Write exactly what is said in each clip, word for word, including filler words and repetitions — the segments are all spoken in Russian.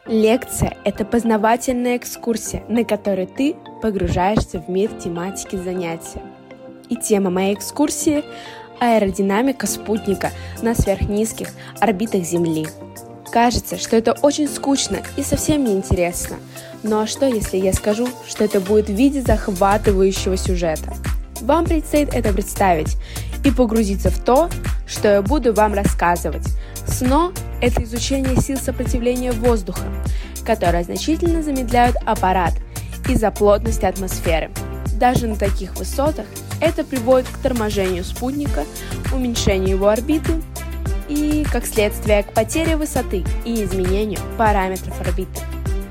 Лекция – это познавательная экскурсия, на которой ты погружаешься в мир тематики занятия. И тема моей экскурсии – аэродинамика спутника на сверхнизких орбитах Земли. Кажется, что это очень скучно и совсем неинтересно. Ну а что, если я скажу, что это будет в виде захватывающего сюжета? Вам предстоит это представить и погрузиться в то, что я буду вам рассказывать. СНО – это изучение сил сопротивления воздуха, которые значительно замедляют аппарат из-за плотности атмосферы. Даже на таких высотах это приводит к торможению спутника, уменьшению его орбиты и, как следствие, к потере высоты и изменению параметров орбиты.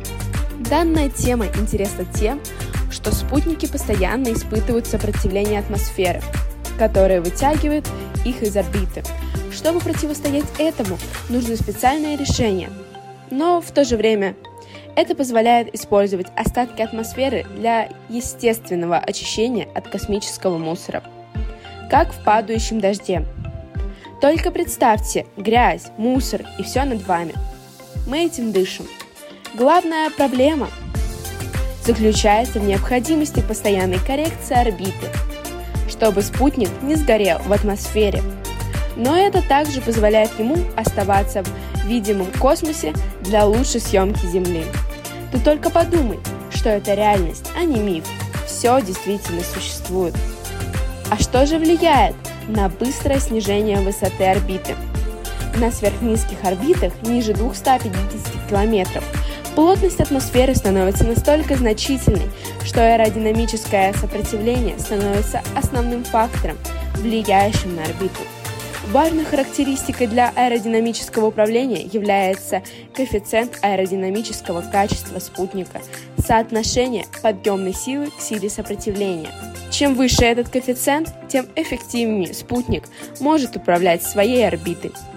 Данная тема интересна тем, что спутники постоянно испытывают сопротивление атмосферы, которое вытягивает их из орбиты. Чтобы противостоять этому, нужно специальное решение, но в то же время это позволяет использовать остатки атмосферы для естественного очищения от космического мусора, как в падающем дожде. Только представьте грязь, мусор и все над вами. Мы этим дышим. Главная проблема заключается в необходимости постоянной коррекции орбиты, чтобы спутник не сгорел в атмосфере. Но это также позволяет ему оставаться в видимом космосе для лучшей съемки Земли. Ты только подумай, что это реальность, а не миф. Все действительно существует. А что же влияет на быстрое снижение высоты орбиты? На сверхнизких орбитах ниже двухсот пятидесяти километров плотность атмосферы становится настолько значительной, что аэродинамическое сопротивление становится основным фактором, влияющим на орбиту. Важной характеристикой для аэродинамического управления является коэффициент аэродинамического качества спутника, соотношение подъемной силы к силе сопротивления. Чем выше этот коэффициент, тем эффективнее спутник может управлять своей орбитой.